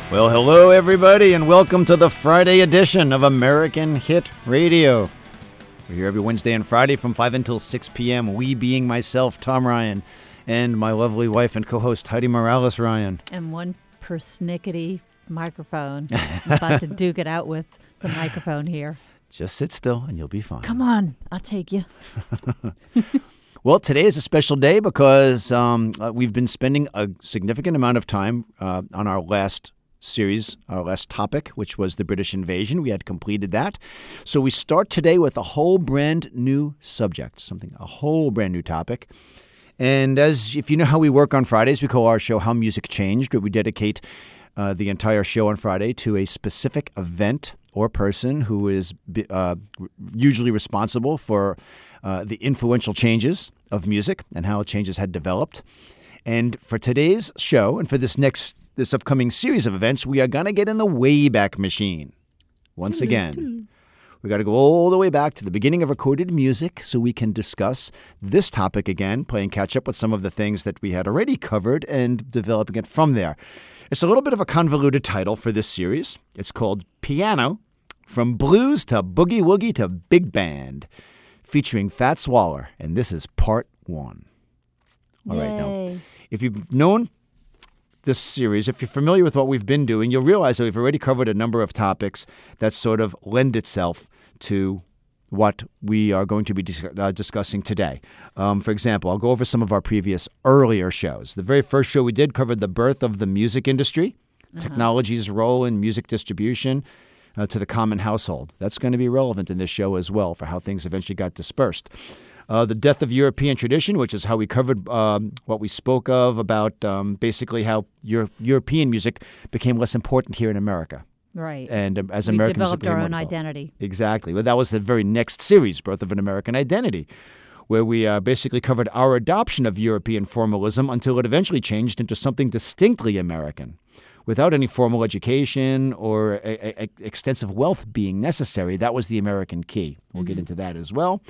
Well, hello, everybody, and welcome to the Friday edition of American Hit Radio. We're here every Wednesday and Friday from 5 until 6 p.m., we being myself, Tom Ryan, and my lovely wife and co-host, Heidi Morales Ryan. And one persnickety microphone. I'm about to duke it out with the microphone here. Just sit still, and you'll be fine. Come on, I'll take you. Well, today is a special day because we've been spending a significant amount of time on our last series, our last topic, which was the British invasion. We had completed that. So we start today with a whole brand new subject, a whole brand new topic. And if you know how we work on Fridays, we call our show How Music Changed, where we dedicate the entire show on Friday to a specific event or person who is usually responsible for the influential changes of music and how changes had developed. And for today's show and for this upcoming series of events, we are going to get in the Wayback Machine. Once again, we got to go all the way back to the beginning of recorded music so we can discuss this topic again, playing catch up with some of the things that we had already covered and developing it from there. It's a little bit of a convoluted title for this series. It's called Piano, From Blues to Boogie Woogie to Big Band, featuring Fats Waller, and this is part 1. All right, now, if you've known this series, if you're familiar with what we've been doing, you'll realize that we've already covered a number of topics that sort of lend itself to what we are going to be discussing today. For example, I'll go over some of our previous earlier shows. The very first show we did covered the birth of the music industry, technology's role in music distribution to the common household. That's going to be relevant in this show as well for how things eventually got dispersed. The death of European tradition, which is how we covered what we spoke of about basically how European music became less important here in America. Right. And as we Americans developed our own identity. Exactly. Well, that was the very next series, Birth of an American Identity, where we basically covered our adoption of European formalism until it eventually changed into something distinctly American, without any formal education or extensive wealth being necessary. That was the American key. We'll get into that as well.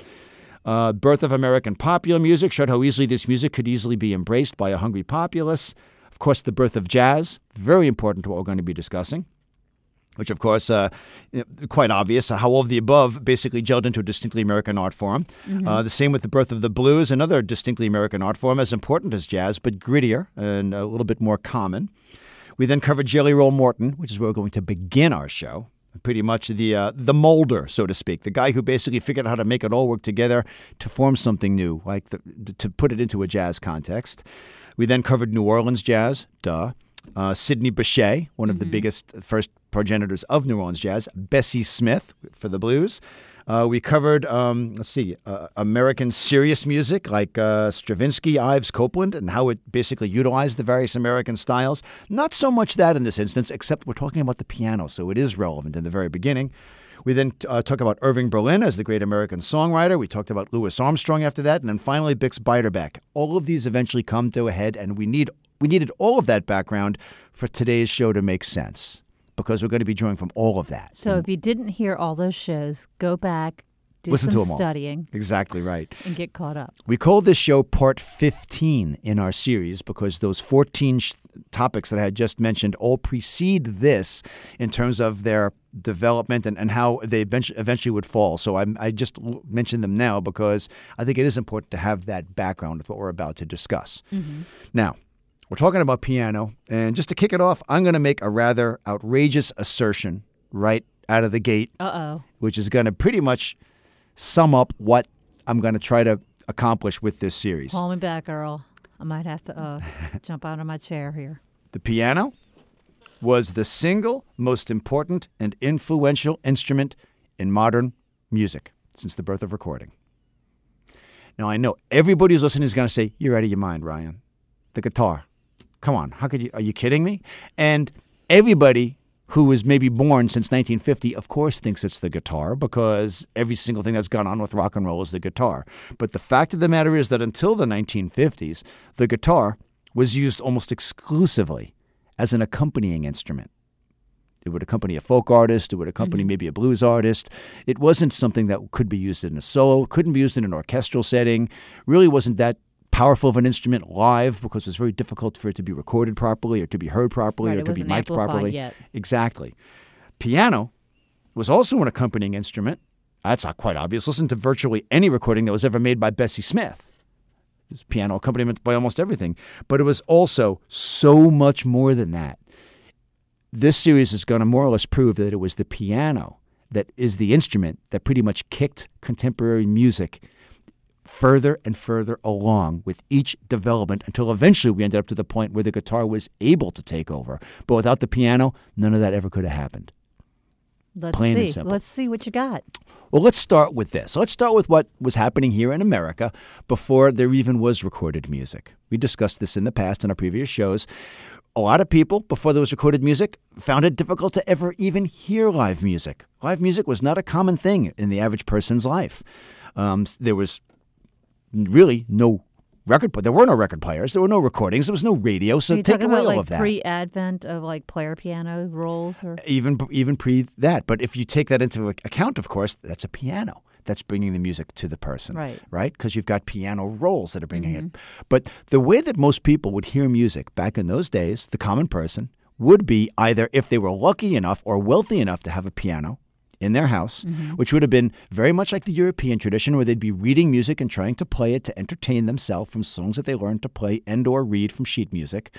Birth of American popular music showed how easily this music could easily be embraced by a hungry populace. Of course, the birth of jazz, very important to what we're going to be discussing, which, of course, quite obvious, how all of the above basically gelled into a distinctly American art form. The same with the birth of the blues, another distinctly American art form, as important as jazz, but grittier and a little bit more common. We then covered Jelly Roll Morton, which is where we're going to begin our show. Pretty much the molder, so to speak, the guy who basically figured out how to make it all work together to form something new, like to put it into a jazz context. We then covered New Orleans jazz, Sidney Bechet, one of the biggest first progenitors of New Orleans jazz, Bessie Smith for the blues. We covered, American serious music like Stravinsky, Ives, Copeland, and how it basically utilized the various American styles. Not so much that in this instance, except we're talking about the piano, so it is relevant in the very beginning. We then talk about Irving Berlin as the great American songwriter. We talked about Louis Armstrong after that, and then finally Bix Beiderbecke. All of these eventually come to a head, and we needed all of that background for today's show to make sense, because we're going to be drawing from all of that. So if you didn't hear all those shows, go back, Listen some to them studying. All. Exactly right. And get caught up. We called this show Part 15 in our series because those 14 topics that I had just mentioned all precede this in terms of their development and how they eventually would fall. So I just mentioned them now because I think it is important to have that background with what we're about to discuss. Now, we're talking about piano, and just to kick it off, I'm going to make a rather outrageous assertion right out of the gate, which is going to pretty much sum up what I'm going to try to accomplish with this series. Pull me back, Earl. I might have to jump out of my chair here. The piano was the single most important and influential instrument in modern music since the birth of recording. Now, I know everybody who's listening is going to say, you're out of your mind, Ryan. The guitar. Come on, are you kidding me? And everybody who was maybe born since 1950, of course, thinks it's the guitar because every single thing that's gone on with rock and roll is the guitar. But the fact of the matter is that until the 1950s, the guitar was used almost exclusively as an accompanying instrument. It would accompany a folk artist. It would accompany maybe a blues artist. It wasn't something that could be used in a solo, couldn't be used in an orchestral setting, really wasn't that powerful of an instrument live because it was very difficult for it to be recorded properly or to be heard properly or to be mic'd properly. Yet. Exactly. Piano was also an accompanying instrument. That's not quite obvious. Listen to virtually any recording that was ever made by Bessie Smith. There's piano accompaniment by almost everything. But it was also so much more than that. This series is going to more or less prove that it was the piano that is the instrument that pretty much kicked contemporary music further and further along with each development until eventually we ended up to the point where the guitar was able to take over. But without the piano, none of that ever could have happened. Plain and simple. Let's see what you got. Well, let's start with this. Let's start with what was happening here in America before there even was recorded music. We discussed this in the past in our previous shows. A lot of people, before there was recorded music, found it difficult to ever even hear live music. Live music was not a common thing in the average person's life. There was really no record, but there were no record players. There were no recordings. There was no radio. So you take away about, all of that. Pre-advent of player piano rolls, or even pre that. But if you take that into account, of course, that's a piano that's bringing the music to the person, right? Because you've got piano rolls that are bringing it. But the way that most people would hear music back in those days, the common person, would be either if they were lucky enough or wealthy enough to have a piano in their house, which would have been very much like the European tradition where they'd be reading music and trying to play it to entertain themselves from songs that they learned to play and or read from sheet music,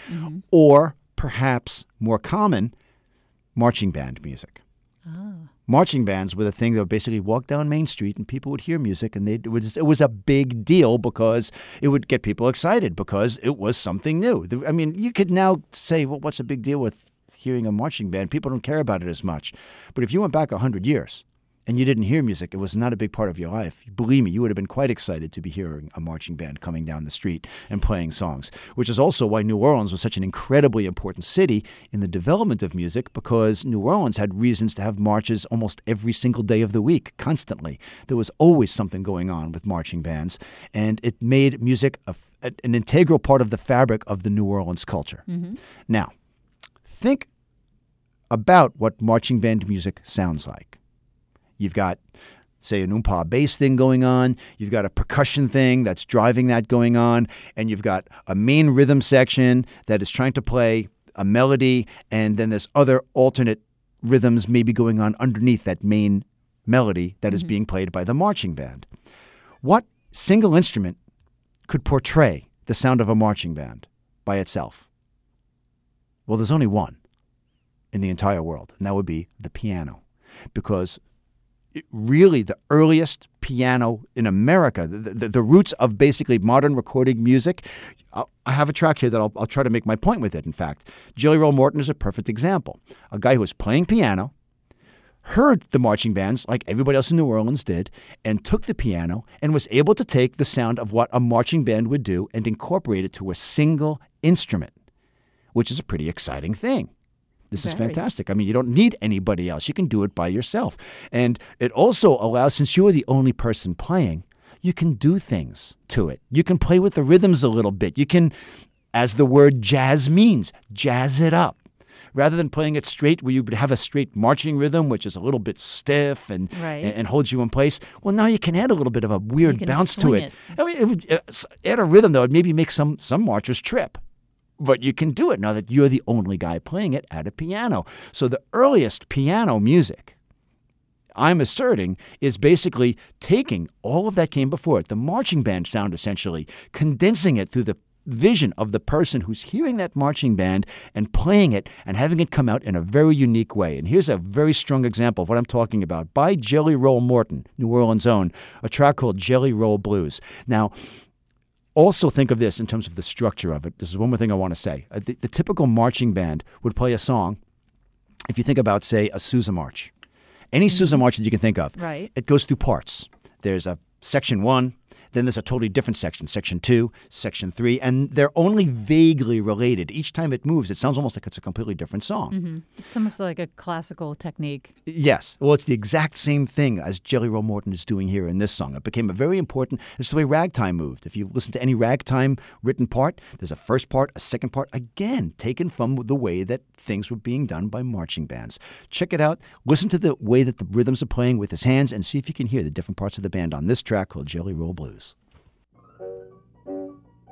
or perhaps more common, marching band music. Marching bands were the thing that would basically walk down Main Street and people would hear music, and it was a big deal because it would get people excited because it was something new. I mean, you could now say, well, what's a big deal with hearing a marching band? People don't care about it as much. But if you went back 100 years and you didn't hear music, it was not a big part of your life. Believe me, you would have been quite excited to be hearing a marching band coming down the street and playing songs, which is also why New Orleans was such an incredibly important city in the development of music, because New Orleans had reasons to have marches almost every single day of the week, constantly. There was always something going on with marching bands, and it made music an integral part of the fabric of the New Orleans culture. Now, think about what marching band music sounds like. You've got, say, an oompa bass thing going on. You've got a percussion thing that's driving that going on. And you've got a main rhythm section that is trying to play a melody. And then there's other alternate rhythms maybe going on underneath that main melody that is being played by the marching band. What single instrument could portray the sound of a marching band by itself? Well, there's only one in the entire world, and that would be the piano. Because really the earliest piano in America, the roots of basically modern recording music, I have a track here that I'll try to make my point with it, in fact. Jelly Roll Morton is a perfect example. A guy who was playing piano, heard the marching bands like everybody else in New Orleans did, and took the piano and was able to take the sound of what a marching band would do and incorporate it to a single instrument, which is a pretty exciting thing. This is fantastic. I mean, you don't need anybody else. You can do it by yourself. And it also allows, since you are the only person playing, you can do things to it. You can play with the rhythms a little bit. You can, as the word jazz means, jazz it up. Rather than playing it straight, where you would have a straight marching rhythm, which is a little bit stiff and holds you in place. Well, now you can add a little bit of a weird bounce to it. I mean, it would add a rhythm, though. It maybe make some marchers trip. But you can do it now that you're the only guy playing it at a piano. So the earliest piano music, I'm asserting, is basically taking all of that came before it, the marching band sound essentially, condensing it through the vision of the person who's hearing that marching band and playing it and having it come out in a very unique way. And here's a very strong example of what I'm talking about by Jelly Roll Morton, New Orleans' own, a track called Jelly Roll Blues. Now, also think of this in terms of the structure of it. This is one more thing I want to say. The typical marching band would play a song, if you think about, say, a Sousa March. Any Sousa March that you can think of, it goes through parts. There's a section 1, then there's a totally different section, section 2, section 3, and they're only vaguely related. Each time it moves, it sounds almost like it's a completely different song. It's almost like a classical technique. Yes. Well, it's the exact same thing as Jelly Roll Morton is doing here in this song. It became a very important, it's the way ragtime moved. If you listen to any ragtime written part, there's a first part, a second part, again, taken from the way that things were being done by marching bands. Check it out. Listen to the way that the rhythms are playing with his hands and see if you can hear the different parts of the band on this track called Jelly Roll Blues.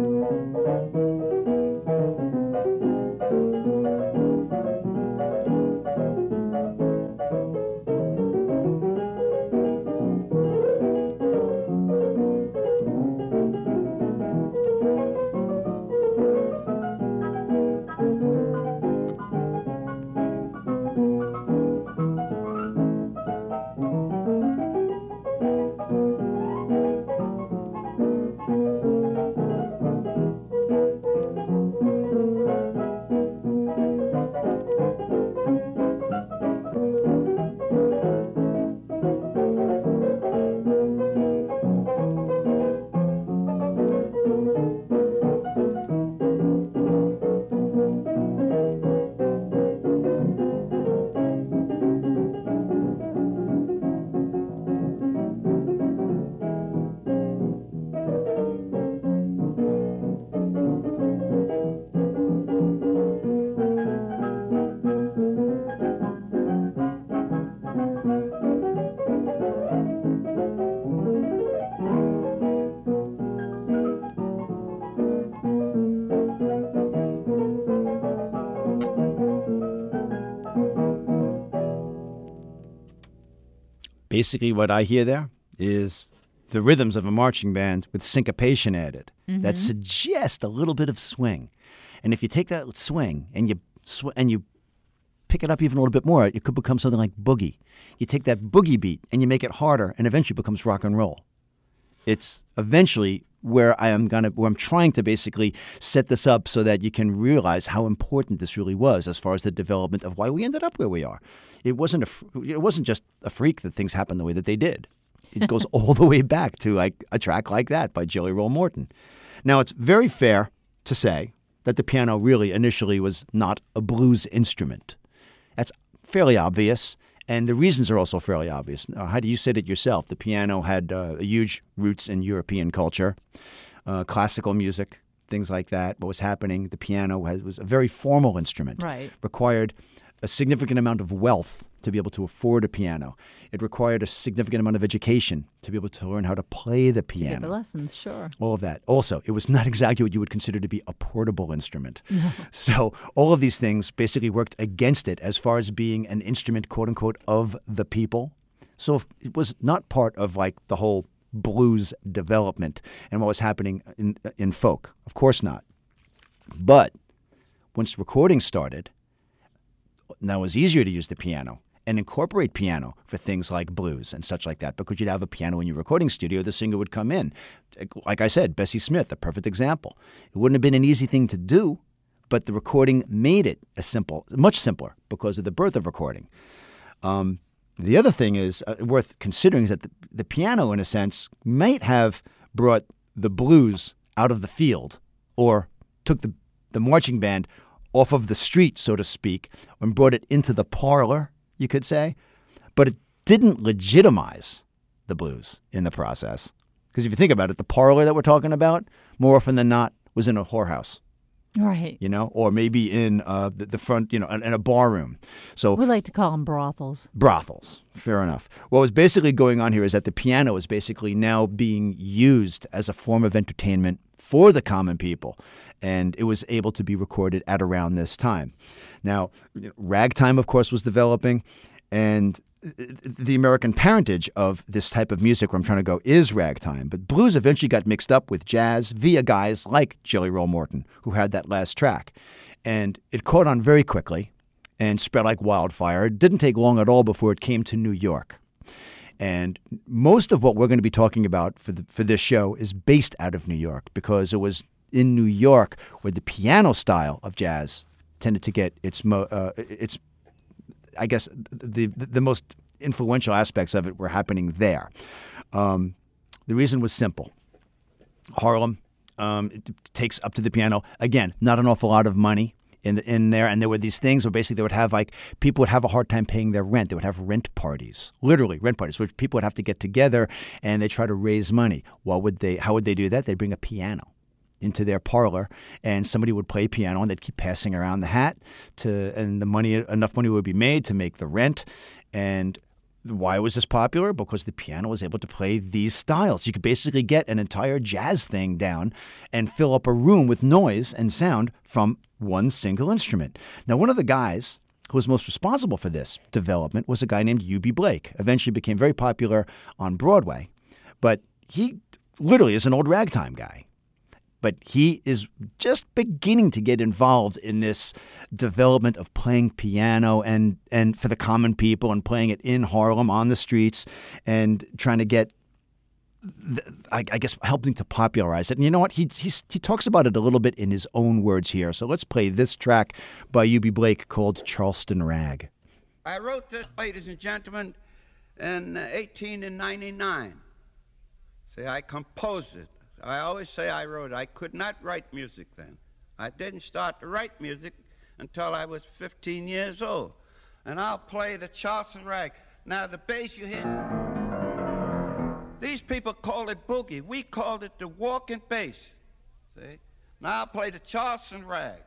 Basically, what I hear there is the rhythms of a marching band with syncopation added that suggest a little bit of swing. And if you take that swing and you pick it up even a little bit more, it could become something like boogie. You take that boogie beat and you make it harder, and eventually it becomes rock and roll. It's eventually where I'm trying to basically set this up so that you can realize how important this really was as far as the development of why we ended up where we are. It wasn't just a freak that things happened the way that they did. It goes all the way back to like a track like that by Jelly Roll Morton. Now, it's very fair to say that the piano really initially was not a blues instrument. That's fairly obvious, and the reasons are also fairly obvious. Heidi, you said it yourself. The piano had huge roots in European culture, classical music, things like that. What was happening, the piano was a very formal instrument. Right. Required a significant amount of wealth to be able to afford a piano. It required a significant amount of education to be able to learn how to play the piano. To get the lessons, sure. All of that. Also, it was not exactly what you would consider to be a portable instrument. No. So all of these things basically worked against it as far as being an instrument, quote unquote, of the people. So it was not part of like the whole blues development and what was happening in folk. Of course not. But once recording started, now it was easier to use the piano and incorporate piano for things like blues and such like that, because you'd have a piano in your recording studio, the singer would come in. Like I said, Bessie Smith, a perfect example. It wouldn't have been an easy thing to do, but the recording made it much simpler because of the birth of recording. The other thing is worth considering is that the piano, in a sense, might have brought the blues out of the field or took the marching band off of the street, so to speak, and brought it into the parlor, you could say. But it didn't legitimize the blues in the process. Because if you think about it, the parlor that we're talking about, more often than not, was in a whorehouse. Right. Or maybe in the front, in a bar room. So we like to call them brothels. Brothels. Fair enough. What was basically going on here is that the piano is basically now being used as a form of entertainment for the common people. And it was able to be recorded at around this time. Now, ragtime, of course, was developing. And the American parentage of this type of music, where I'm trying to go, is ragtime. But blues eventually got mixed up with jazz via guys like Jelly Roll Morton, who had that last track. And it caught on very quickly and spread like wildfire. It didn't take long at all before it came to New York. And most of what we're going to be talking about for this show is based out of New York, because it was in New York where the piano style of jazz tended to get its I guess the most influential aspects of it were happening there. The reason was simple. Harlem, it takes up to the piano. Again, not an awful lot of money in there, and there were these things where basically they would have people would have a hard time paying their rent. They would have rent parties, literally rent parties, which people would have to get together and they try to raise money. How would they do that? They'd bring a piano into their parlor, and somebody would play piano, and they'd keep passing around the hat and enough money would be made to make the rent. And why was this popular? Because the piano was able to play these styles. You could basically get an entire jazz thing down and fill up a room with noise and sound from one single instrument. Now, one of the guys who was most responsible for this development was a guy named Eubie Blake. Eventually became very popular on Broadway, but he literally is an old ragtime guy. But he is just beginning to get involved in this development of playing piano and for the common people and playing it in Harlem on the streets and trying to get, I guess, helping to popularize it. And you know what? He talks about it a little bit in his own words here. So let's play this track by Eubie Blake called Charleston Rag. I wrote this, ladies and gentlemen, in 1899. See, I composed it. I always say I wrote it. I could not write music then. I didn't start to write music until I was 15 years old. And I'll play the Charleston Rag. Now, the bass you hit, these people call it boogie. We called it the walking bass. See? Now I'll play the Charleston Rag.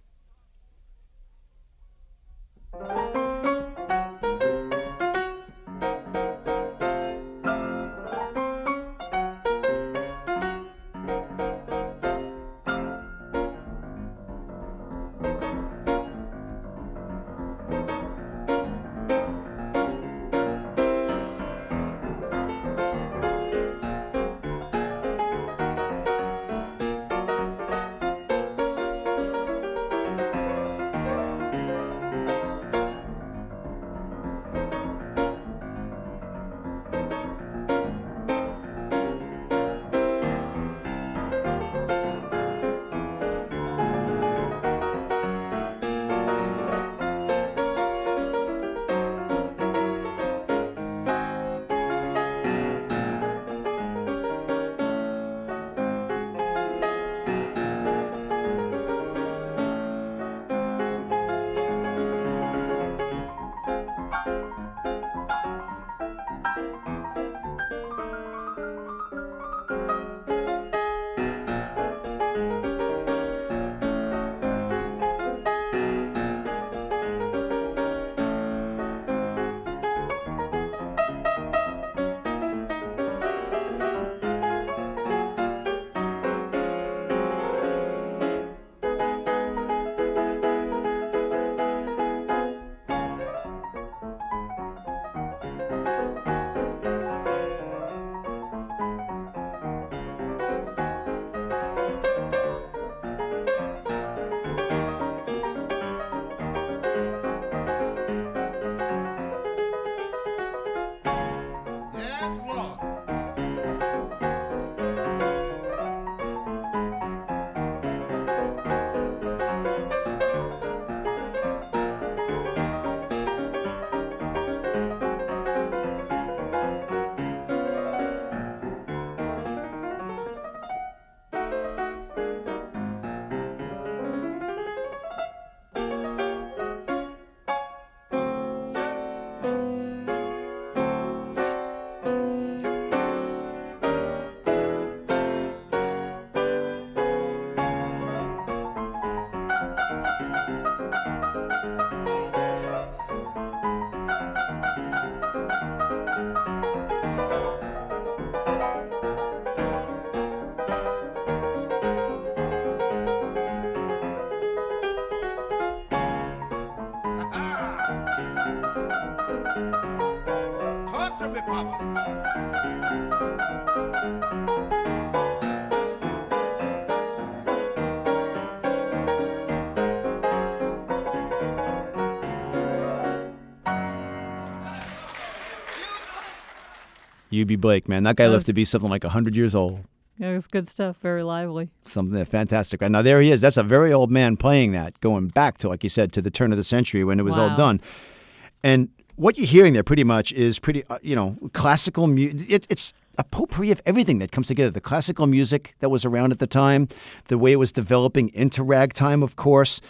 Eubie Blake, man, that guy lived to be something like 100 years old. Yeah, it was good stuff. Very lively. Something fantastic. Now there he is. That's a very old man playing that, going back to, like you said, to the turn of the century when it was all done. And what you're hearing there pretty much is pretty, classical music. It's a potpourri of everything that comes together. The classical music that was around at the time, the way it was developing into ragtime, of course,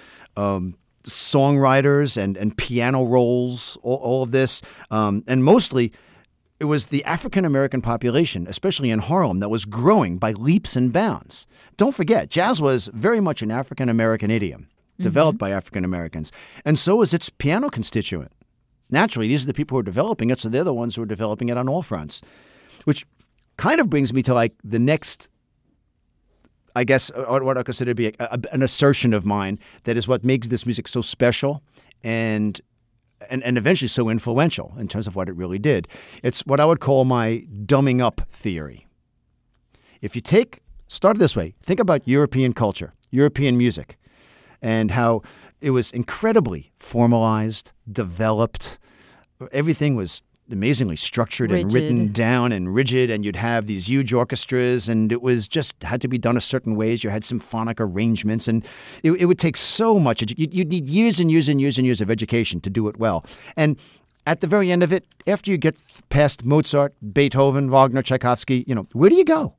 songwriters and piano rolls, all of this, and mostly it was the African-American population, especially in Harlem, that was growing by leaps and bounds. Don't forget, jazz was very much an African-American idiom, developed by African-Americans. And so is its piano constituent. naturally, these are the people who are developing it, so they're the ones who are developing it on all fronts. Which kind of brings me to like the next, I guess, what I consider to be an assertion of mine that is what makes this music so special and eventually so influential in terms of what it really did. It's what I would call my dumbing up theory. If you start this way, think about European culture, European music, and how it was incredibly formalized, developed. Everything was amazingly structured and written down and rigid, and you'd have these huge orchestras, and it was just had to be done a certain ways. You had symphonic arrangements, and it would take so much. You'd need years and years and years and years of education to do it well. And at the very end of it, after you get past Mozart, Beethoven, Wagner, Tchaikovsky, where do you go?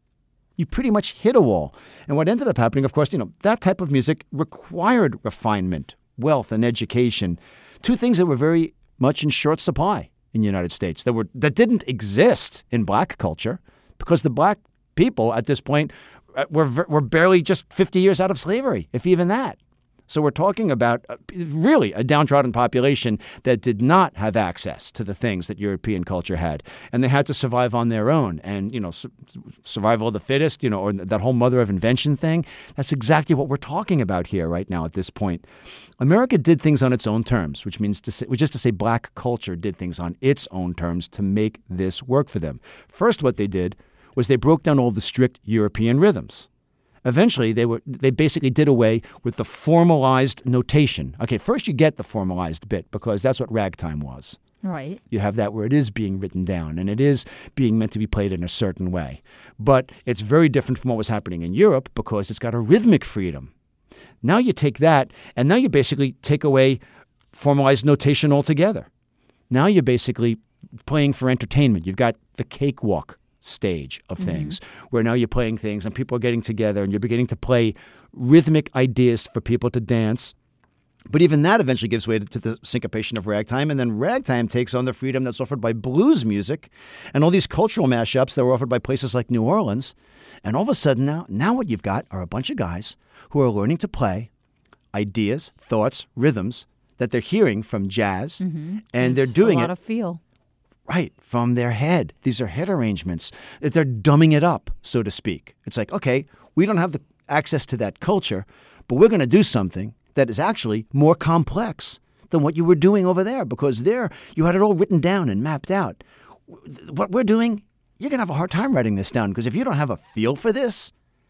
You pretty much hit a wall. And what ended up happening, of course, that type of music required refinement, wealth, and education, two things that were very much in short supply in the United States that didn't exist in black culture, because the black people at this point were barely just 50 years out of slavery, if even that. So we're talking about really a downtrodden population that did not have access to the things that European culture had, and they had to survive on their own. And survival of the fittest, or that whole mother of invention thing. That's exactly what we're talking about here right now at this point. America did things on its own terms, which is to say black culture did things on its own terms to make this work for them. First, what they did was they broke down all the strict European rhythms. Eventually, they basically did away with the formalized notation. Okay, first you get the formalized bit, because that's what ragtime was. Right. You have that where it is being written down, and it is being meant to be played in a certain way. But it's very different from what was happening in Europe, because it's got a rhythmic freedom. Now you take that, and now you basically take away formalized notation altogether. Now you're basically playing for entertainment. You've got the cakewalk stage of things, where now you're playing things and people are getting together and you're beginning to play rhythmic ideas for people to dance. But even that eventually gives way to the syncopation of ragtime, and then ragtime takes on the freedom that's offered by blues music and all these cultural mashups that were offered by places like New Orleans. And all of a sudden now what you've got are a bunch of guys who are learning to play ideas, thoughts, rhythms that they're hearing from jazz, and they're doing a lot of feel. Right, from their head. These are head arrangements. They're dumbing it up, so to speak. It's like, okay, we don't have the access to that culture, but we're going to do something that is actually more complex than what you were doing over there, because there you had it all written down and mapped out. What we're doing, you're going to have a hard time writing this down, because if you don't have a feel for this,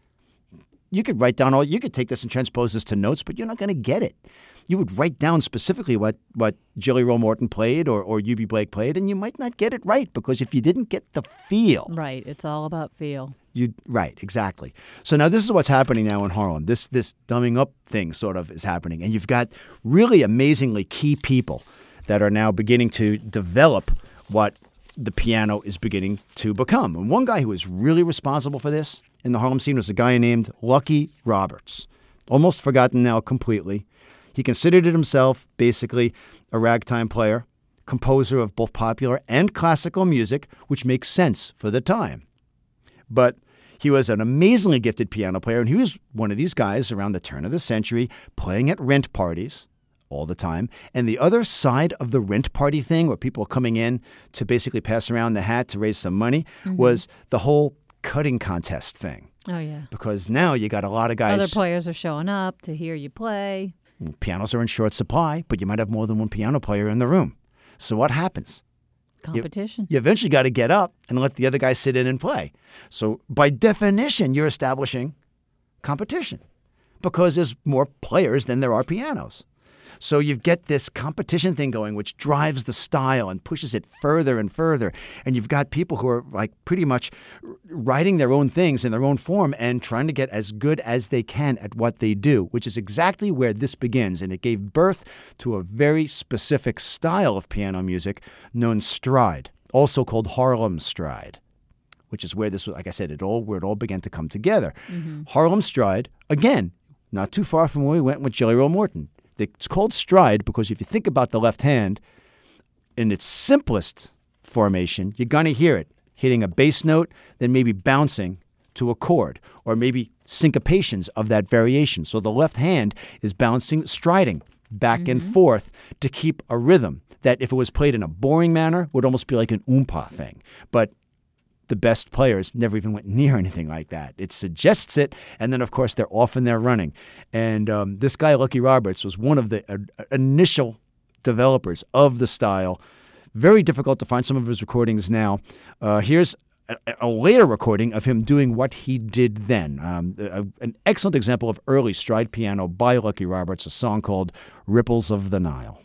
you could you could take this and transpose this to notes, but you're not going to get it. You would write down specifically what Jelly Roll Morton played or U.B. Blake played, and you might not get it right, because if you didn't get the feel. Right. It's all about feel. Right, exactly. So now this is what's happening now in Harlem. This dumbing up thing sort of is happening. And you've got really amazingly key people that are now beginning to develop what the piano is beginning to become. And one guy who was really responsible for this in the Harlem scene was a guy named Lucky Roberts. Almost forgotten now completely. He considered it himself basically a ragtime player, composer of both popular and classical music, which makes sense for the time. But he was an amazingly gifted piano player, and he was one of these guys around the turn of the century playing at rent parties all the time. And the other side of the rent party thing, where people were coming in to basically pass around the hat to raise some money, was the whole cutting contest thing. Oh, yeah. Because now you got a lot of guys. Other players are showing up to hear you play. Pianos are in short supply, but you might have more than one piano player in the room. So what happens? Competition. You eventually got to get up and let the other guy sit in and play. So by definition, you're establishing competition, because there's more players than there are pianos. So you get this competition thing going, which drives the style and pushes it further and further. And you've got people who are like pretty much writing their own things in their own form and trying to get as good as they can at what they do, which is exactly where this begins. And it gave birth to a very specific style of piano music known stride, also called Harlem stride, which is where this, like I said, where it all began to come together. Harlem stride, again, not too far from where we went with Jelly Roll Morton. It's called stride because if you think about the left hand, in its simplest formation, you're going to hear it hitting a bass note, then maybe bouncing to a chord, or maybe syncopations of that variation. So the left hand is bouncing, striding back and forth to keep a rhythm that if it was played in a boring manner would almost be like an oompa thing. But the best players never even went near anything like that. It suggests it, and then, of course, they're off and they're running. And this guy, Lucky Roberts, was one of the initial developers of the style. Very difficult to find some of his recordings now. Here's a later recording of him doing what he did then. An excellent example of early stride piano by Lucky Roberts, a song called Ripples of the Nile.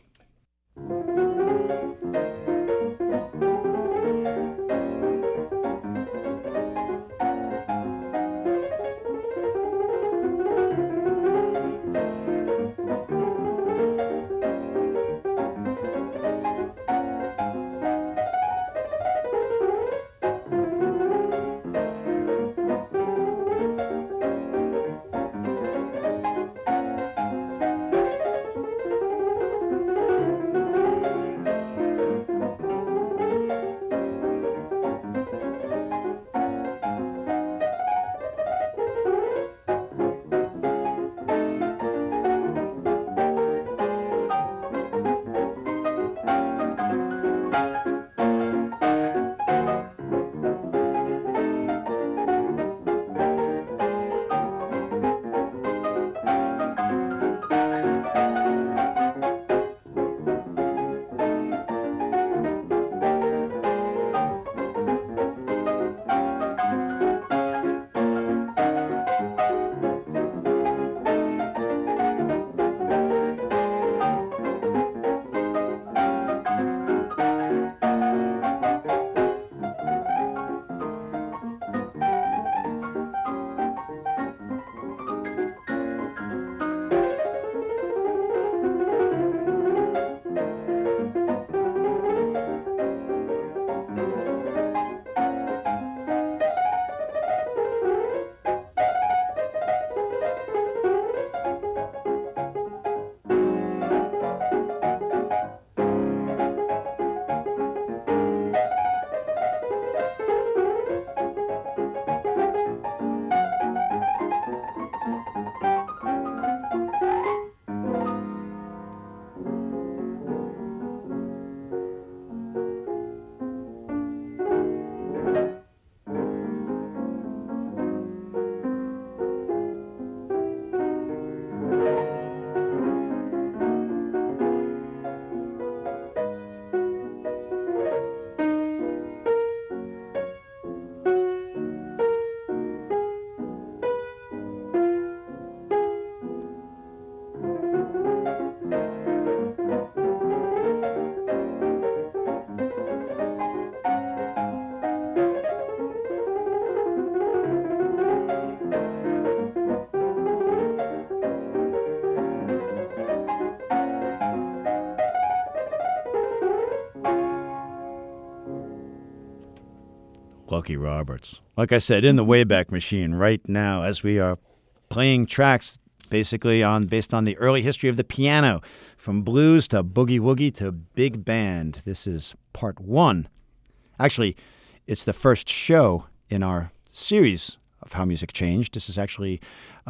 Lucky Roberts. Like I said, in the Wayback Machine right now as we are playing tracks basically based on the early history of the piano, from blues to boogie-woogie to big band. This is part one. Actually, it's the first show in our series of How Music Changed. This is actually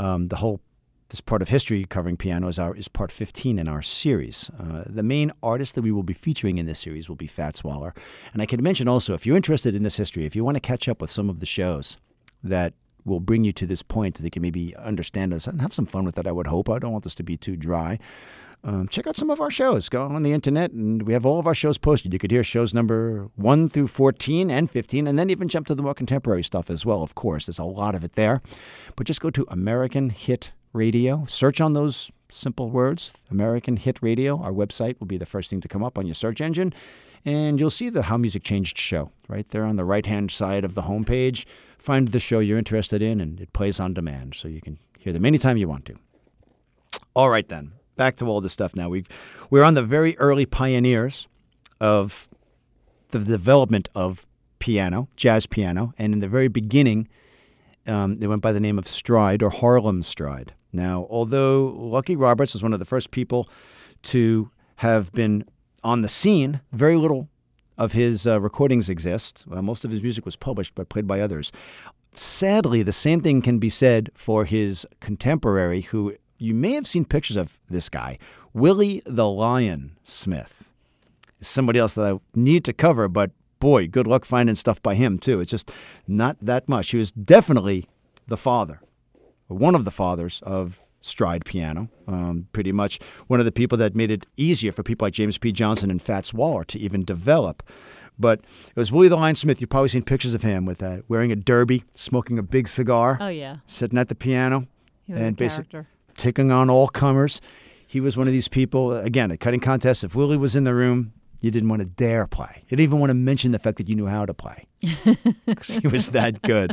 this part of history covering piano is part 15 in our series. The main artist that we will be featuring in this series will be Fats Waller. And I can mention also, if you're interested in this history, if you want to catch up with some of the shows that will bring you to this point that you can maybe understand us and have some fun with it, I would hope. I don't want this to be too dry. Check out some of our shows. Go on the internet, and we have all of our shows posted. You could hear shows number 1 through 14 and 15, and then even jump to the more contemporary stuff as well, of course. There's a lot of it there. But just go to American Hit Radio. Search on those simple words, American Hit Radio. Our website will be the first thing to come up on your search engine, and you'll see the How Music Changed show right there on the right-hand side of the homepage. Find the show you're interested in, and it plays on demand, so you can hear them anytime you want to. All right, then. Back to all this stuff now. We're on the very early pioneers of the development of piano, jazz piano, and in the very beginning, they went by the name of stride or Harlem stride. Now, although Lucky Roberts was one of the first people to have been on the scene, very little of his recordings exist. Most of his music was published but played by others. Sadly, the same thing can be said for his contemporary, who you may have seen pictures of this guy, Willie the Lion Smith. is somebody else that I need to cover, but boy, good luck finding stuff by him, too. It's just not that much. He was definitely the father, or one of the fathers of stride piano, pretty much one of the people that made it easier for people like James P. Johnson and Fats Waller to even develop. But it was Willie the Lion Smith. You've probably seen pictures of him with that, wearing a derby, smoking a big cigar. Oh, yeah. Sitting at the piano. He was and a character. Taking on all comers. He was one of these people, again, at cutting contests, if Willie was in the room, you didn't want to dare play. You didn't even want to mention the fact that you knew how to play. He was that good.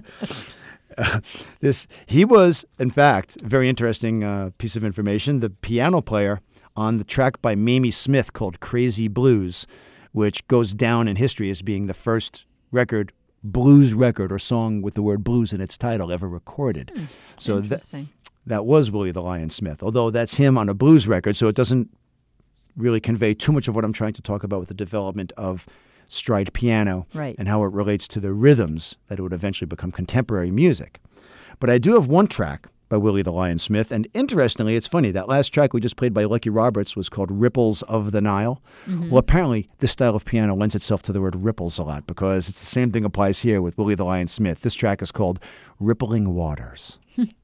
He was, in fact, very interesting piece of information, the piano player on the track by Mamie Smith called Crazy Blues, which goes down in history as being the first blues record or song with the word blues in its title ever recorded. So that was Willie the Lion Smith, although that's him on a blues record, so it doesn't really convey too much of what I'm trying to talk about with the development of stride piano and how it relates to the rhythms that it would eventually become contemporary music. But I do have one track by Willie the Lion Smith, and interestingly, it's funny, that last track we just played by Lucky Roberts was called Ripples of the Nile. Mm-hmm. Well, apparently, this style of piano lends itself to the word ripples a lot because it's the same thing applies here with Willie the Lion Smith. This track is called Rippling Waters.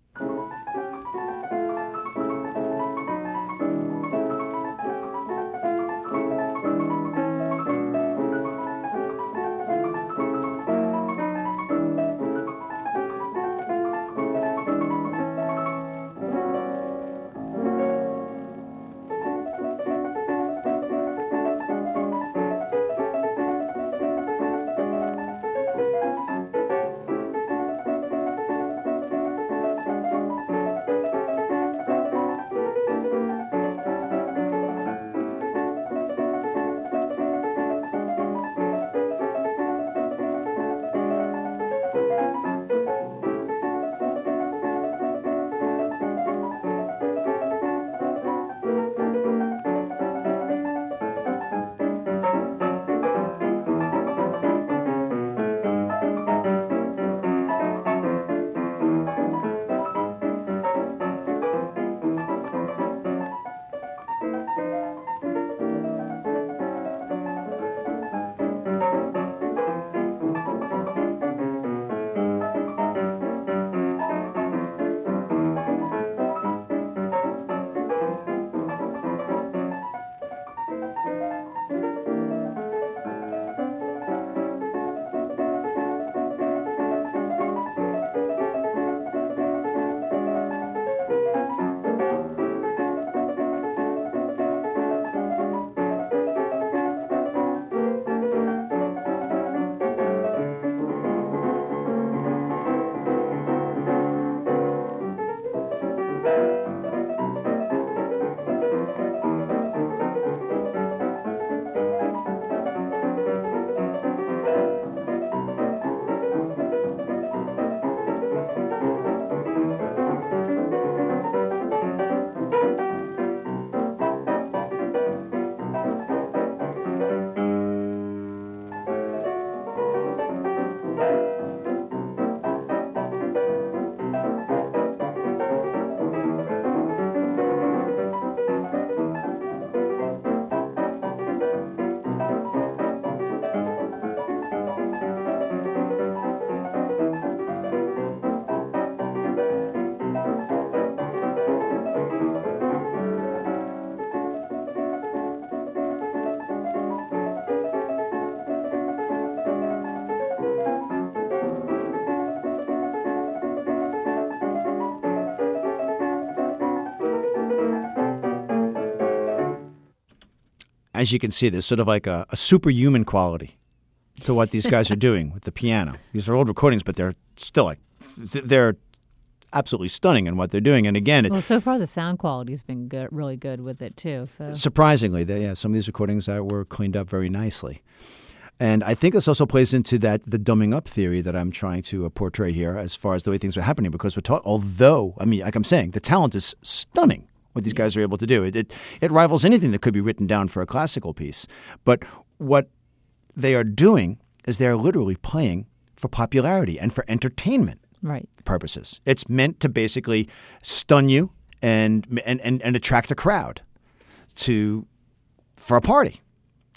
As you can see, there's sort of like a superhuman quality to what these guys are doing with the piano. These are old recordings, but they're still they're absolutely stunning in what they're doing. And again, so far the sound quality has been good, really good with it too. So surprisingly, some of these recordings were cleaned up very nicely. And I think this also plays into the dumbing up theory that I'm trying to portray here as far as the way things are happening, because although, like I'm saying, the talent is stunning. What these guys are able to do. It rivals anything that could be written down for a classical piece. But what they are doing is they're literally playing for popularity and for entertainment purposes. It's meant to basically stun you and attract a crowd for a party,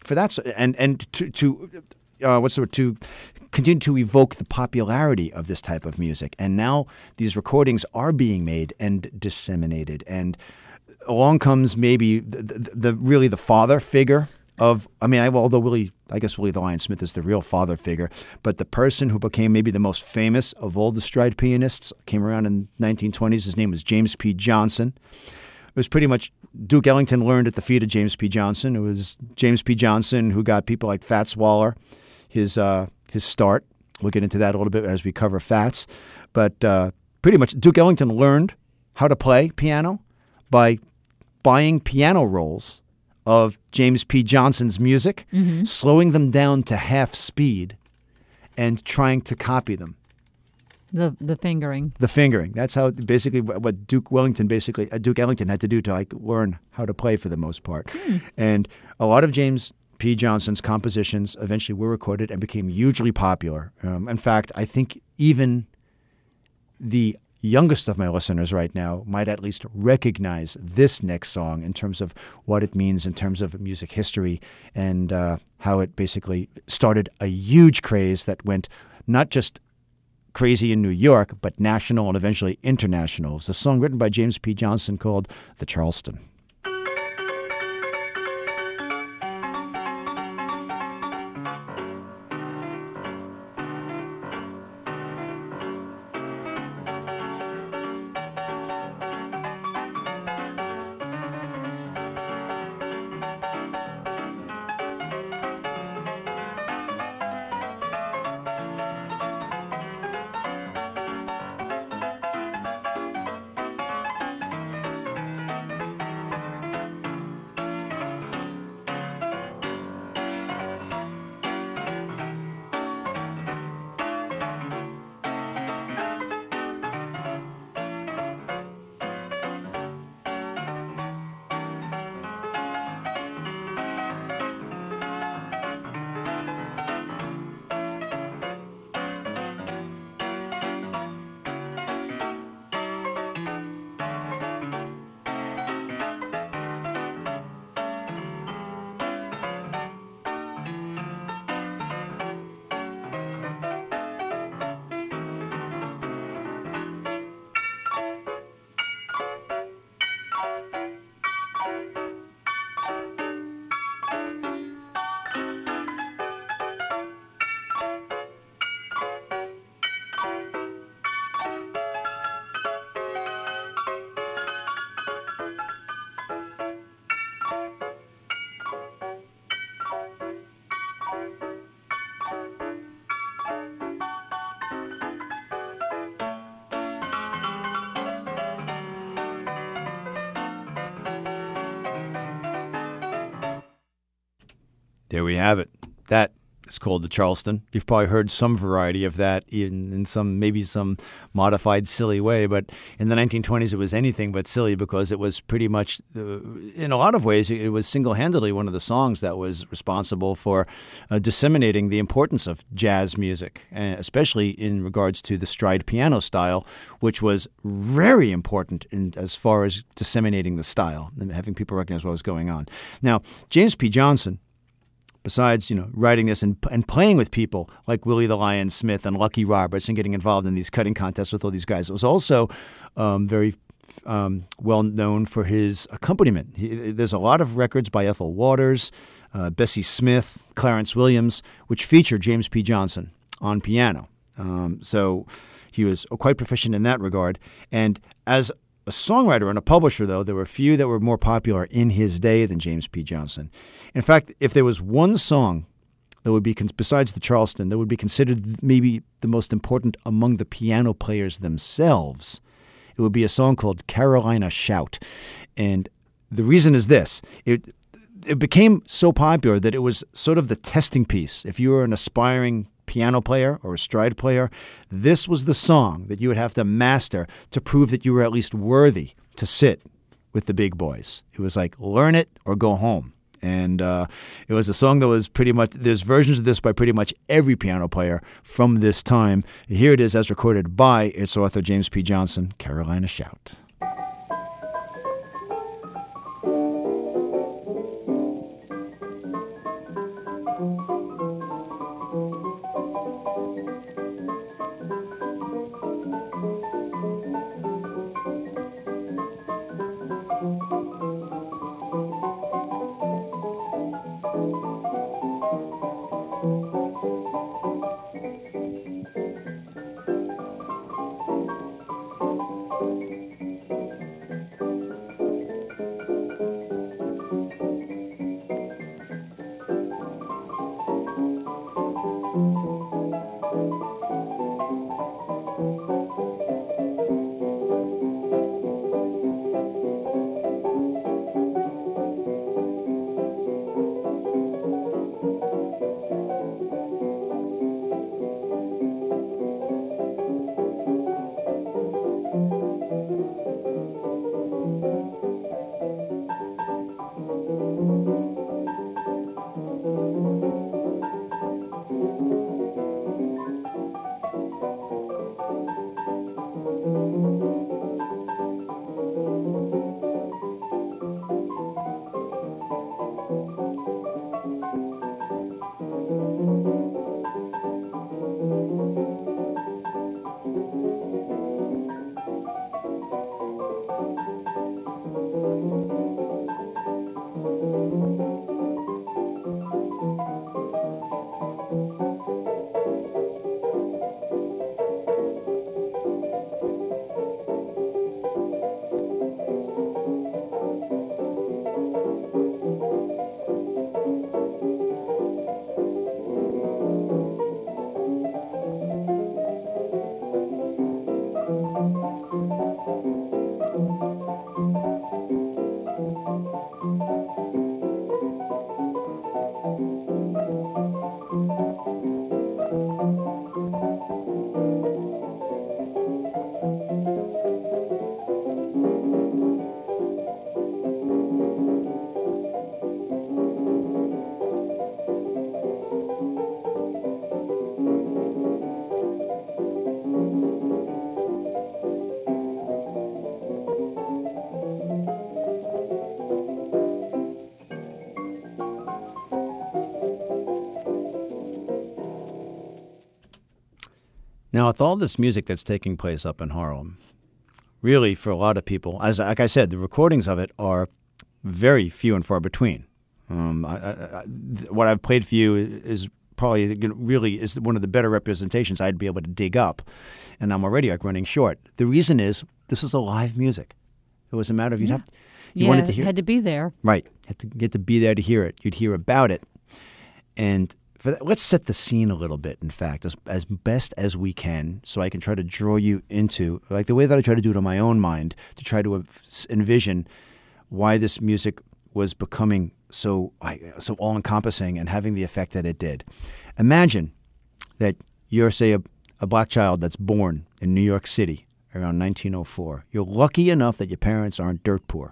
for that, and to continue to evoke the popularity of this type of music. And now these recordings are being made and disseminated. And along comes maybe really the father figure of, although Willie the Lion Smith is the real father figure, but the person who became maybe the most famous of all the stride pianists came around in the 1920s. His name was James P. Johnson. It was pretty much Duke Ellington learned at the feet of James P. Johnson. It was James P. Johnson who got people like Fats Waller his start. We'll get into that a little bit as we cover Fats. But pretty much Duke Ellington learned how to play piano by buying piano rolls of James P. Johnson's music, slowing them down to half speed, and trying to copy them. The fingering. The fingering. That's how basically what Duke Ellington had to do to learn how to play for the most part. And a lot of James P. Johnson's compositions eventually were recorded and became hugely popular. In fact, I think even the youngest of my listeners right now might at least recognize this next song in terms of what it means in terms of music history and how it basically started a huge craze that went not just crazy in New York, but national and eventually international. It's a song written by James P. Johnson called The Charleston. There we have it. That is called the Charleston. You've probably heard some variety of that in some modified silly way, but in the 1920s it was anything but silly because it was pretty much, in a lot of ways, it was single-handedly one of the songs that was responsible for disseminating the importance of jazz music, especially in regards to the stride piano style, which was very important as far as disseminating the style and having people recognize what was going on. Now, James P. Johnson, besides, writing this and playing with people like Willie the Lion Smith and Lucky Roberts and getting involved in these cutting contests with all these guys, it was also very well known for his accompaniment. There's a lot of records by Ethel Waters, Bessie Smith, Clarence Williams, which feature James P. Johnson on piano. So he was quite proficient in that regard. And as a songwriter and a publisher, though, there were a few that were more popular in his day than James P. Johnson. In fact, if there was one song that would be, besides the Charleston, that would be considered maybe the most important among the piano players themselves, it would be a song called Carolina Shout. And the reason is this. It became so popular that it was sort of the testing piece. If you were an aspiring piano player or a stride player, this was the song that you would have to master to prove that you were at least worthy to sit with the big boys. It was like, learn it or go home. And it was a song that was pretty much, there's versions of this by pretty much every piano player from this time. Here it is as recorded by its author, James P. Johnson, Carolina Shout. Now, with all this music that's taking place up in Harlem, really, for a lot of people, like I said, the recordings of it are very few and far between. What I've played for you is probably really is one of the better representations I'd be able to dig up, and I'm already running short. The reason is this is a live music. It was a matter of you wanted to hear. You had to be there. Right, had to get to be there to hear it. You'd hear about it, and for that, let's set the scene a little bit. In fact, as best as we can, so I can try to draw you into like the way that I try to do it in my own mind to try to envision why this music was becoming so all-encompassing and having the effect that it did. Imagine that you're, say, a black child that's born in New York City around 1904. You're lucky enough that your parents aren't dirt poor,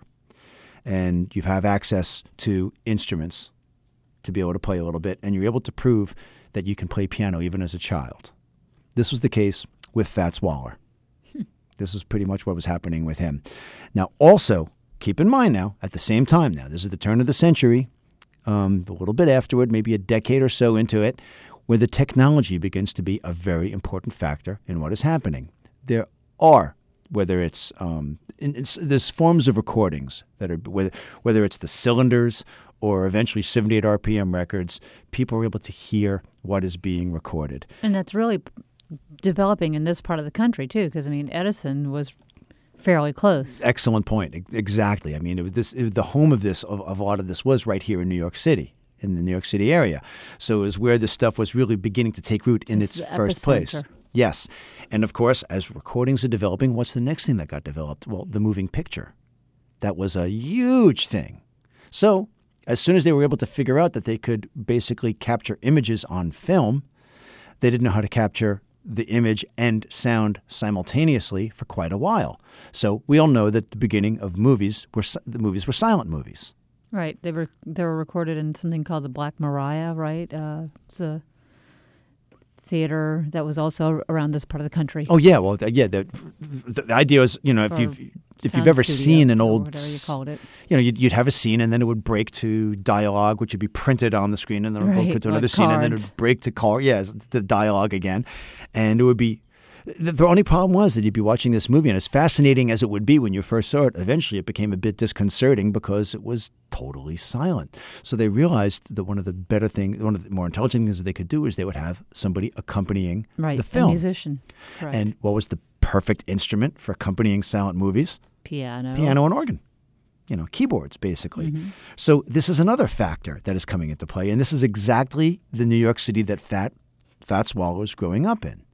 and you have access to instruments to be able to play a little bit, and you're able to prove that you can play piano even as a child. This was the case with Fats Waller. This is pretty much what was happening with him. Now, also, keep in mind now, at the same time now, this is the turn of the century, a little bit afterward, maybe a decade or so into it, where the technology begins to be a very important factor in what is happening. There are, whether it's there's forms of recordings that are, whether it's the cylinders or eventually 78 RPM records, people are able to hear what is being recorded. And that's really developing in this part of the country, too, because, I mean, Edison was fairly close. Excellent point. Exactly. I mean, the home of a lot of this was right here in New York City, in the New York City area. So it was where this stuff was really beginning to take root in its first place. Yes. And, of course, as recordings are developing, what's the next thing that got developed? Well, the moving picture. That was a huge thing. So as soon as they were able to figure out that they could basically capture images on film, they didn't know how to capture the image and sound simultaneously for quite a while. So we all know that the beginning of movies were silent movies. Right. They were recorded in something called the Black Maria, right? It's a theater that was also around this part of the country. Oh yeah, well yeah. The idea is, if you've ever seen an old, whatever you called it, you'd have a scene and then it would break to dialogue, which would be printed on the screen, and then it would go to another scene, and then it would break to the dialogue again, and it would be. The only problem was that you'd be watching this movie, and as fascinating as it would be when you first saw it, eventually it became a bit disconcerting because it was totally silent. So they realized that one of the more intelligent things that they could do is they would have somebody accompanying the film. A musician. Correct. And what was the perfect instrument for accompanying silent movies? Piano and organ. Keyboards, basically. Mm-hmm. So this is another factor that is coming into play, and this is exactly the New York City that Fats Waller was growing up in.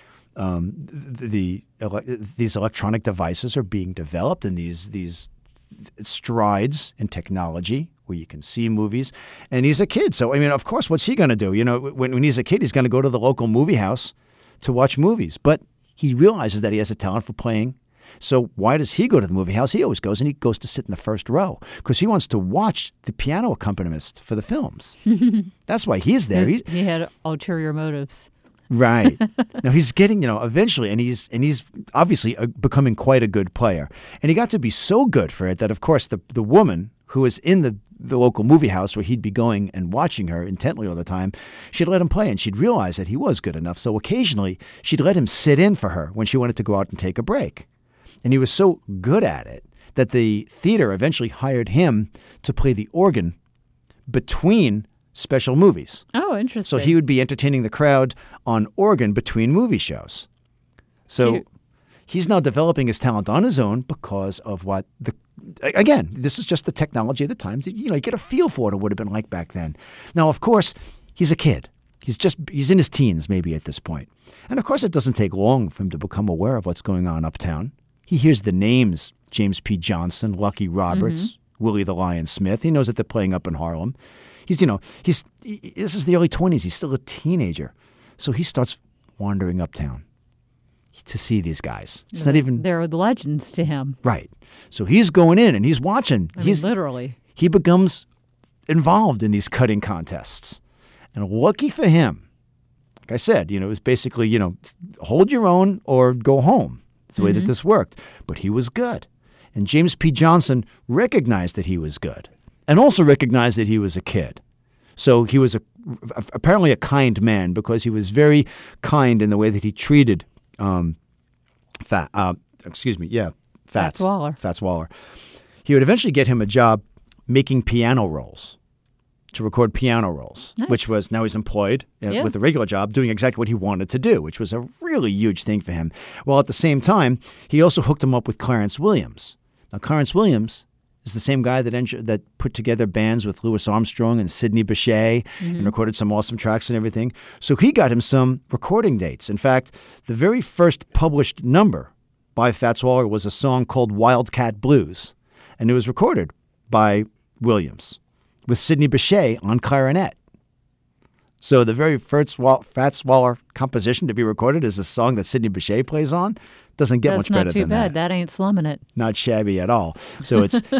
These electronic devices are being developed, and these strides in technology where you can see movies. And he's a kid, so I mean, of course, what's he going to do? When he's a kid, he's going to go to the local movie house to watch movies. But he realizes that he has a talent for playing. So why does he go to the movie house? He always goes, and he goes to sit in the first row because he wants to watch the piano accompanist for the films. That's why he's there. He had ulterior motives. Right. Now he's getting, eventually, and he's obviously becoming quite a good player. And he got to be so good for it that, of course, the woman who was in the local movie house where he'd be going and watching her intently all the time, she'd let him play, and she'd realize that he was good enough. So occasionally she'd let him sit in for her when she wanted to go out and take a break. And he was so good at it that the theater eventually hired him to play the organ between special movies. Oh, interesting. So he would be entertaining the crowd on organ between movie shows. So he's now developing his talent on his own because of again, this is just the technology of the times. You get a feel for what it would have been like back then. Now, of course, he's a kid. He's in his teens maybe at this point. And of course, it doesn't take long for him to become aware of what's going on uptown. He hears the names James P. Johnson, Lucky Roberts, Willie the Lion Smith. He knows that they're playing up in Harlem. This is the early 20s. He's still a teenager. So he starts wandering uptown to see these guys. It's not even... They're the legends to him. Right. So he's going in and he's watching. Literally. He becomes involved in these cutting contests. And lucky for him, like I said, it was basically, hold your own or go home. It's the way that this worked. But he was good. And James P. Johnson recognized that he was good. And also recognized that he was a kid. So he was apparently a kind man because he was very kind in the way that he treated Fats Waller. He would eventually get him a job making piano rolls, to record piano rolls, nice. Which was, now he's employed with a regular job doing exactly what he wanted to do, which was a really huge thing for him. Well, at the same time, he also hooked him up with Clarence Williams. Now, Clarence Williams is the same guy that put together bands with Louis Armstrong and Sidney Bechet and recorded some awesome tracks and everything. So he got him some recording dates. In fact, the very first published number by Fats Waller was a song called Wildcat Blues, and it was recorded by Williams with Sidney Bechet on clarinet. So the very first Fats Waller composition to be recorded is a song that Sidney Bechet plays on. Doesn't get much better than that. That's not too bad. That ain't slumming it. Not shabby at all. So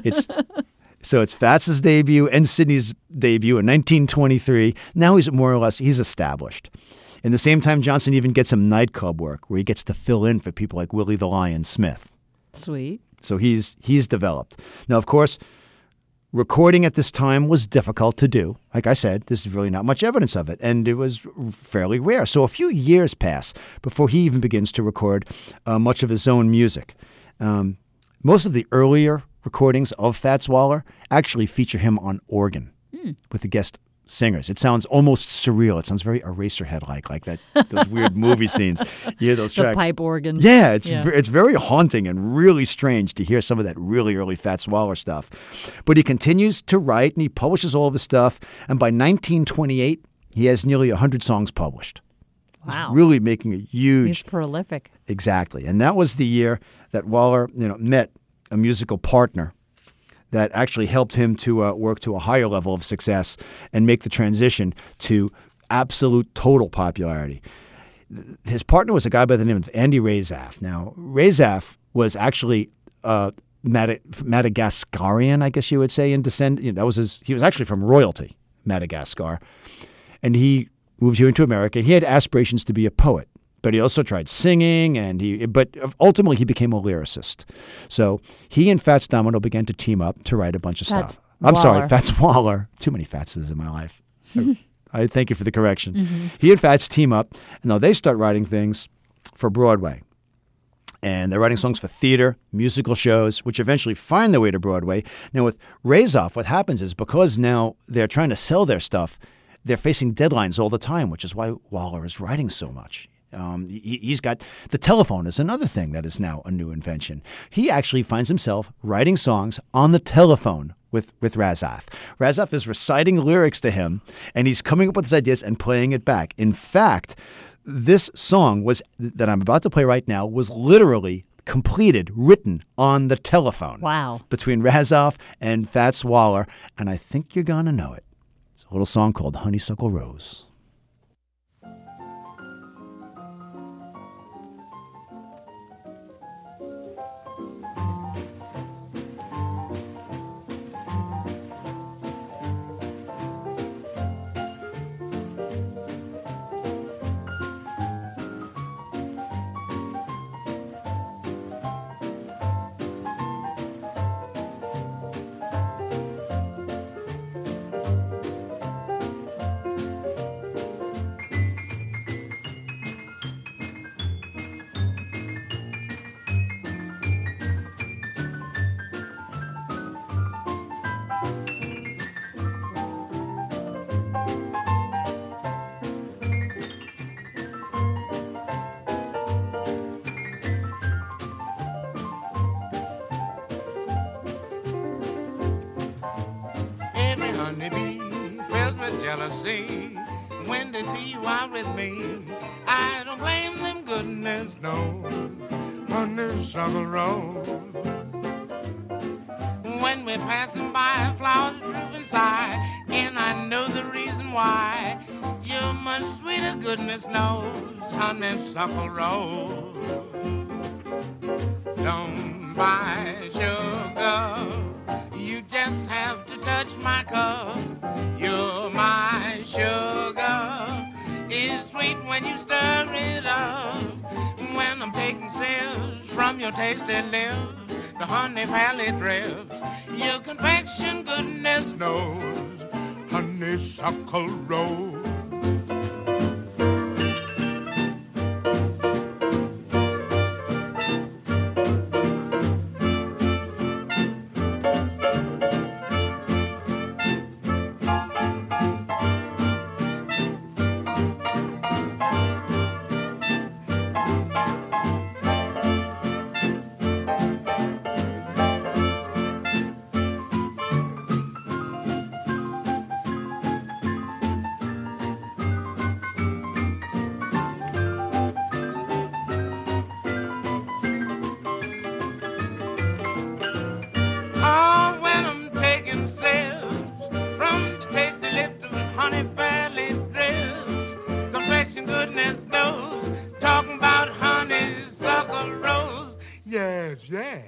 it's Fats's debut and Sidney's debut in 1923. Now he's established. In the same time, Johnson even gets some nightclub work where he gets to fill in for people like Willie the Lion Smith. Sweet. So he's developed. Now, of course, recording at this time was difficult to do. Like I said, there's really not much evidence of it, and it was fairly rare. So a few years pass before he even begins to record much of his own music. Most of the earlier recordings of Fats Waller actually feature him on organ with the guest singers. It sounds almost surreal. It sounds very Eraserhead-like, like that. Those weird movie scenes. You hear those tracks. The pipe organ. Yeah, it's very haunting and really strange to hear some of that really early Fats Waller stuff. But he continues to write and he publishes all of his stuff. And by 1928, he has nearly 100 songs published. Wow. He's really making a huge... He's prolific. Exactly. And that was the year that Waller, met a musical partner that actually helped him to work to a higher level of success and make the transition to absolute total popularity. His partner was a guy by the name of Andy Razaf. Now, Razaf was actually Madagascarian, I guess you would say, in descent. He was actually from royalty, Madagascar. And he moved here into America. He had aspirations to be a poet. But he also tried singing, but ultimately he became a lyricist. So he and Fats Domino began to team up to write a bunch of stuff. I'm sorry, Fats Waller. Too many Fatses in my life. I thank you for the correction. Mm-hmm. He and Fats team up, and now they start writing things for Broadway. And they're writing songs for theater, musical shows, which eventually find their way to Broadway. Now with Razaf, what happens is because now they're trying to sell their stuff, they're facing deadlines all the time, which is why Waller is writing so much. He's got the telephone is another thing that is now a new invention. He actually finds himself writing songs on the telephone with Razaf. Razaf is reciting lyrics to him, and he's coming up with his ideas and playing it back. In fact, this song that I'm about to play right now was literally written on the telephone. Wow. Between Razaf and Fats Waller, and I think you're going to know it. It's a little song called Honeysuckle Rose. Honeybee fills with jealousy when they see you out with me. I don't blame them, goodness knows, honeysuckle rose. When we're passing by, flowers droop and sigh, and I know the reason why. You're much sweeter, goodness knows, honeysuckle rose. Don't buy sugar, you just have to touch my cup. You're my sugar. It's sweet when you stir it up. When I'm taking sips from your tasty lips, the honey valley drips. Your confection, goodness knows, honey honeysuckle rose. Oh, when I'm taking sips from the tasty lips of honey fairly drips, confession goodness knows, talking about honeysuckle rose. Yes, yes.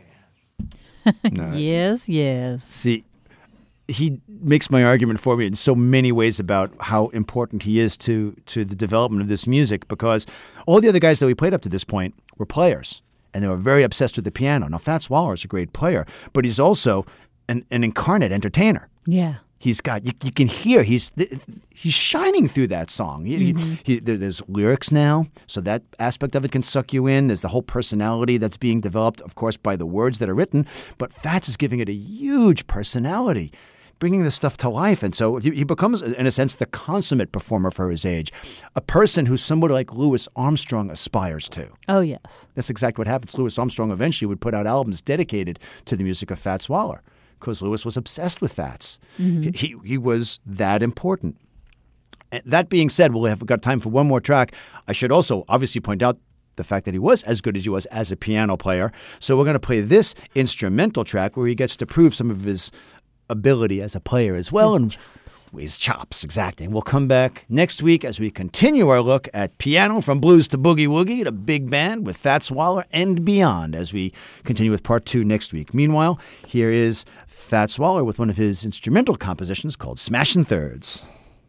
Yes, yes. See, he makes my argument for me in so many ways about how important he is to the development of this music, because all the other guys that we played up to this point were players, and they were very obsessed with the piano. Now, Fats Waller is a great player, but he's also an incarnate entertainer. Yeah. He's got you can hear he's shining through that song. There's lyrics now, so that aspect of it can suck you in. There's the whole personality that's being developed, of course, by the words that are written. But Fats is giving it a huge personality, bringing this stuff to life. And so he becomes, in a sense, the consummate performer for his age, a person who somebody like Louis Armstrong aspires to. Oh, yes. That's exactly what happens. Louis Armstrong eventually would put out albums dedicated to the music of Fats Waller, because Louis was obsessed with Fats. Mm-hmm. He was that important. And that being said, we'll have got time for one more track. I should also obviously point out the fact that he was as good as he was as a piano player. So we're going to play this instrumental track where he gets to prove some of his ability as a player as well. His chops, exactly. And we'll come back next week as we continue our look at piano from blues to boogie woogie to big band with Fats Waller and beyond as we continue with part 2 next week. Meanwhile, here is Fats Waller with one of his instrumental compositions called Smashin' Thirds.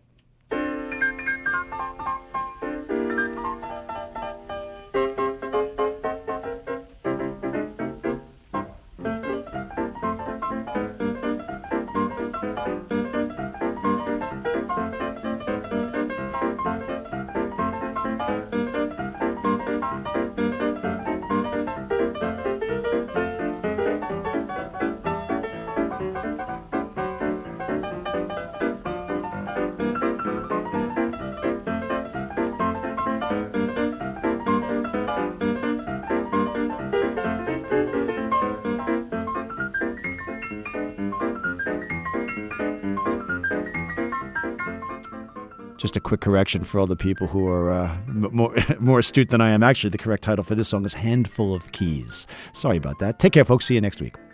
Just a quick correction for all the people who are more astute than I am. Actually, the correct title for this song is Handful of Keys. Sorry about that. Take care, folks. See you next week.